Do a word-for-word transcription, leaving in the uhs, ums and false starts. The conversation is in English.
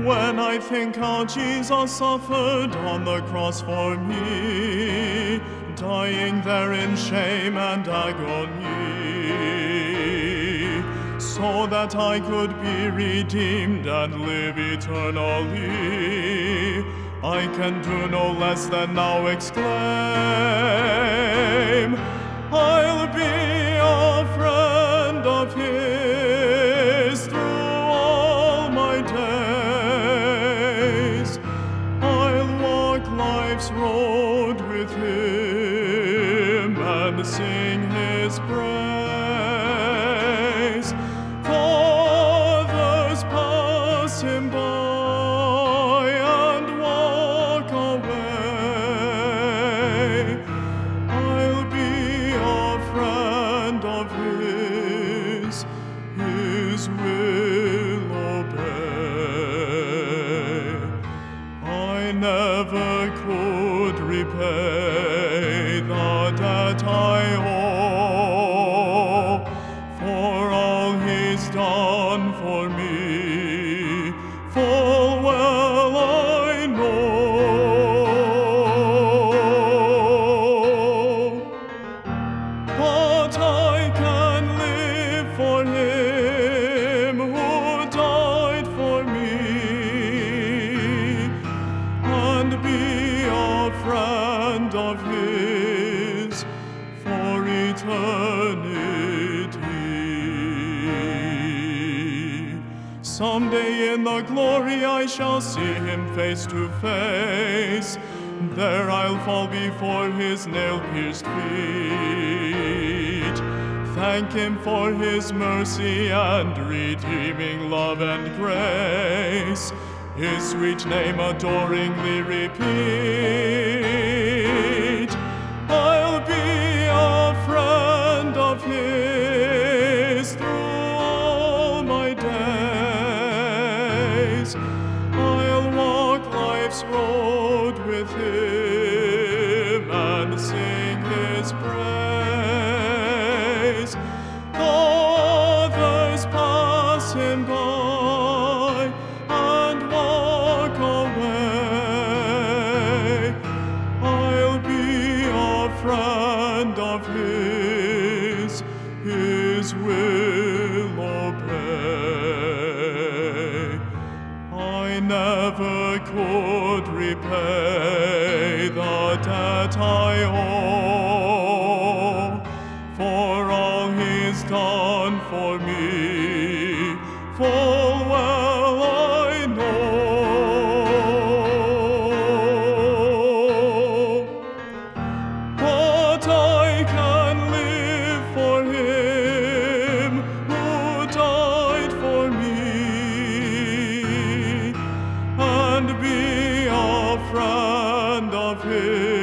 When I think how Jesus suffered on the cross for me, dying there in shame and agony, so that I could be redeemed and live eternally, I can do no less than now exclaim, I'll be a friend of His through all my days. I'll walk life's road with Him and sing His praise. Others pass Him by and walk away. I'll be a friend of His, His will obey. I never could repay the debt I owe for all He's done for me. Full well I know, but I can live for Him who died for me, and be a friend of His for eternity. Someday in the glory I shall see Him face to face. There I'll fall before His nail-pierced feet, thank Him for His mercy and redeeming love and grace, His sweet name adoringly repeat. I'll be a friend of His through all my days. I'll walk life's road with Him and sing His praise. Others pass Him by and walk away. I'll be a friend of His, His will obey. I never could repay the debt I owe for all He's done for me. Full well I know, but I can live for Him who died for me, and be a friend of His.